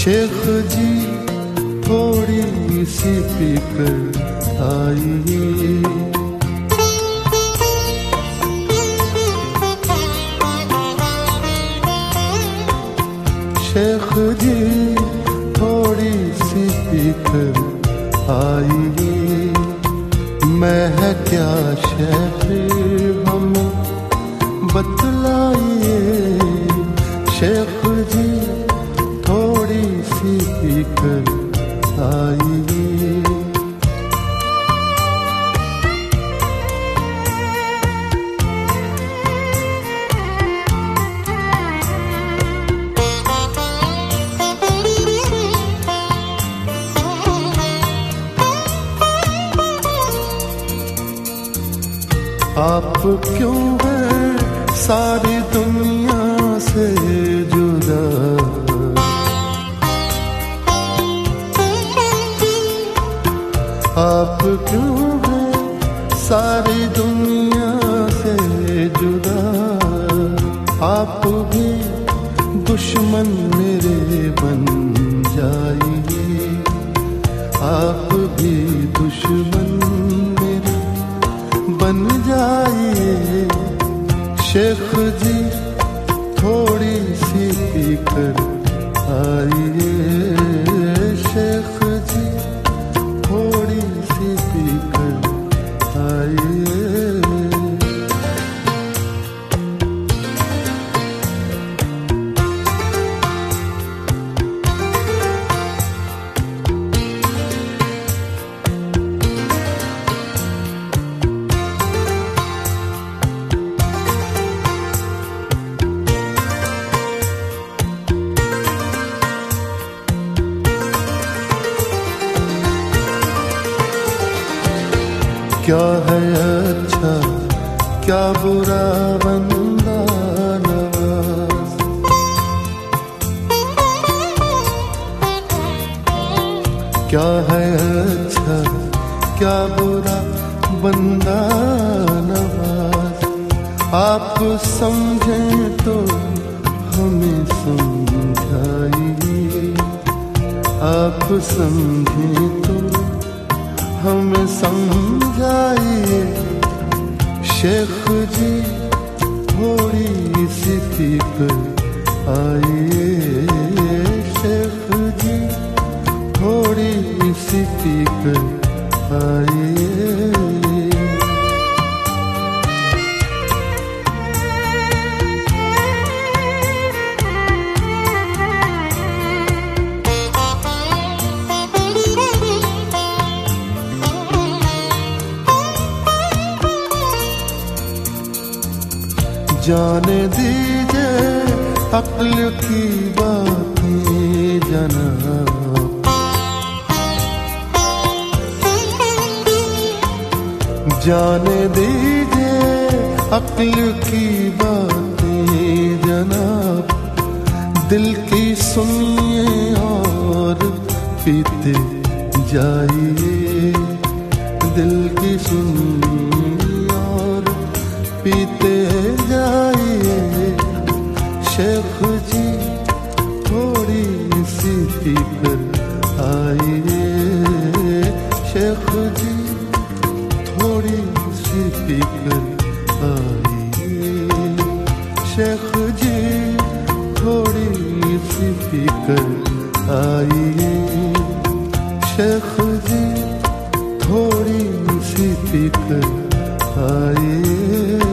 शेख जी थोड़ी सी पीकर आइए। शेख जी थोड़ी सी पीकर आइए। मैं है क्या शेख हमें बतलाइए। शेख जी थोड़ी सी पीकर आइए। आप क्यों हैं सारी दुनिया से जुदा। आप क्यों हैं सारी दुनिया से जुदा। आप भी दुश्मन मेरे बन जाइए। आप भी दुश्मन मेरे बन जाइए। शेख जी थोड़ी सी पीकर आइए। शेख जी थोड़ी सी पीकर आइए। क्या है अच्छा क्या बुरा बंदा नवाज। क्या है अच्छा क्या बुरा बंदा नवाज। आप समझें तो हमें समझाइए। आप समझें तो हमें समझाइए। शेख जी थोड़ी सी पीकर आइए। शेख जी थोड़ी सी पीकर आइए। जाने दीजिए अक्ल की बातें जनाब। जाने दीजिए अक्ल की बातें जनाब। दिल की सुनिए और पीते जाइए। दिल की सुनिए और पीते जाइए। शेख जी थोड़ी सी पीकर आइए। शेख जी थोड़ी सी पीकर आइए। शेख जी थोड़ी सी पीकर आइए। शेख जी थोड़ी सी पीकर आइए।